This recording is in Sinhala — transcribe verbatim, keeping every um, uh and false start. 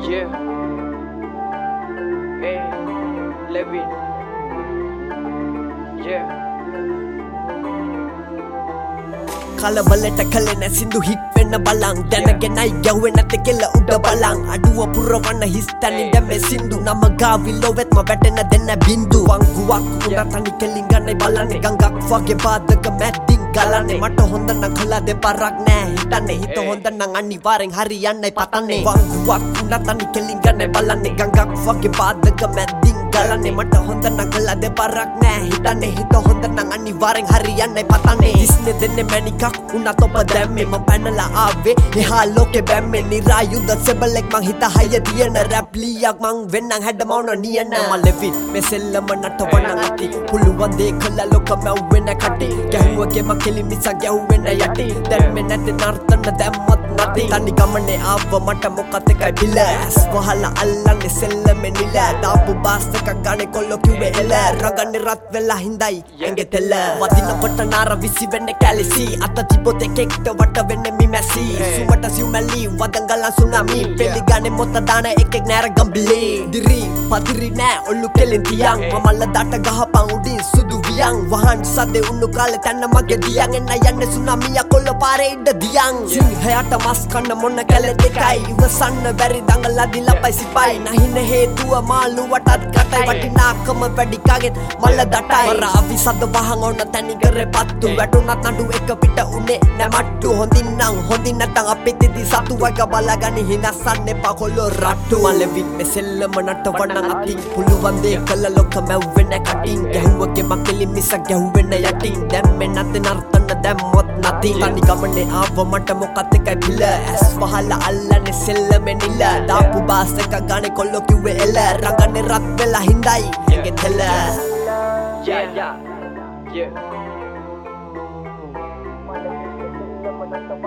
Yeah. Hey, Levin. Yeah. කලබලට කලේ නැ සින්දු හිට් වෙන්න බලං දැනගෙනයි ගැව්වේ නැති කෙල්ල උඩ බලං අඩුව පුරවන්න හිස් තැනින් දැම්මේ සින්දු නම ගාවිලොවෙත්ම වැටෙන දෙන්න බින්දු වංගුවක් උඩ තනි කෙලින් ගන්නයි බලන්නේ ගංගක් වගේ පාදක මැද්දින් ගලන්නේ මට හොඳ නම් කළා දෙපාරක් නෑ හිතන්නේ හිත හොඳ නම් අනිවාර්යෙන් හරියන්නයි පතන්නේ වංගුවක් උඩ තනි කෙලින් ගන්නයි බලන්නේ ගංගක් වගේ පාදක මැද්දින් ගලන්නේ මට හොඳ නම් කළා දෙපාරක් නෑ හිතන්නේ හිත හොඳ නම් අනිවාර්යෙන් හරියන්නයි පතන්නේ ඉස්නේ දෙන්නේ මැනිකක් උනත් ඔබ දැම්මේ මම පැනලා ආවේ එහා ලෝකෙ බැම්මේ නිරායුධ සෙබලෙක් මං හිත හය දියන රැප් ලියක් මං වෙන්නම් හැඩමවන නියන මම ලෙවින් මේ සෙල්ලම නටවන්න ඇති පුළුවන් දේ කළා ලෝක මැව්වෙන කටි ගැහුවගේ මං කෙලි මිස ගැහුවෙන යටි දැන් මේ නැති නර්තන දැම්මත් නැති තනි ගමනේ ආව මට මොකත් එකයි බිලස් වහලා අල්ලන්නේ සෙල්ලමේ නිල දාපු බාස් එක ගානේ කොල්ලෝ කිව්වේ එල රගන්නේ රත් වෙලා හිඳයි ඇඟේ තෙල වදිනකොට නාර විසි වෙන්නේ කැලිසි අත තිබොත් එකෙක්ට වට වෙන්නේ මි මැසි සුමට සිව්මැලි වදංගලන් සුනාමි පෙලි ගානේ මොත දාන එකෙක් නෑර ගම්බිලි දිරි පදිරි නෑ ඔල්ලු කෙලින් තියන් මමල්ල දට ගහපන් උඩින් සුදු වියන් වහන් සදේ උන්නු කාලේ තැන්න මගේ දියන් එන්න යන්නේ සුනාමිය කොල්ල පාරේ ඉඩ දියන් සිංහයට මස් කන්න මොන කැල දෙකයි ඉවසන්න බැරි දඟලා දිලපයි සිපයි නැහින හේතුව මාළුවටත් කටයි වටිනාකම වැඩි කාගෙත් මල්ල දටයි වර අවි සද වහන් ඕන තැනි කරේ පත්තු වැටුනත් නඩු එක පිට උනේ නැමට්ටු හොඳින් නම් හොඳින් නැතන් අපිට ඉති සතු වග බලගනි හිනස්සන්න එපා කොල්ලෝ රට්ටු මලෙවින් මේ සෙල්ලම නටවන්න අතින් පුළුවන් දේ කළ ලොක මැව්වෙන කටින් ගැහුවගේ මකෙලි මිස ගැහුවෙන යටින් දැම්මේ නැති නර්තන දැම්මොත් නැති තනි ගමනේ ආව මට මොකත් එකයි පිළ ඇස් වහලා අල්ලන්නේ සෙල්ලමේ නිල දාපු බාස් එක ගානේ කොල්ලෝ කිව්වේ එල රගන්නේ රත් වෙලා හිඳයි ඇඟේ තෙල Yeah, yeah, yeah.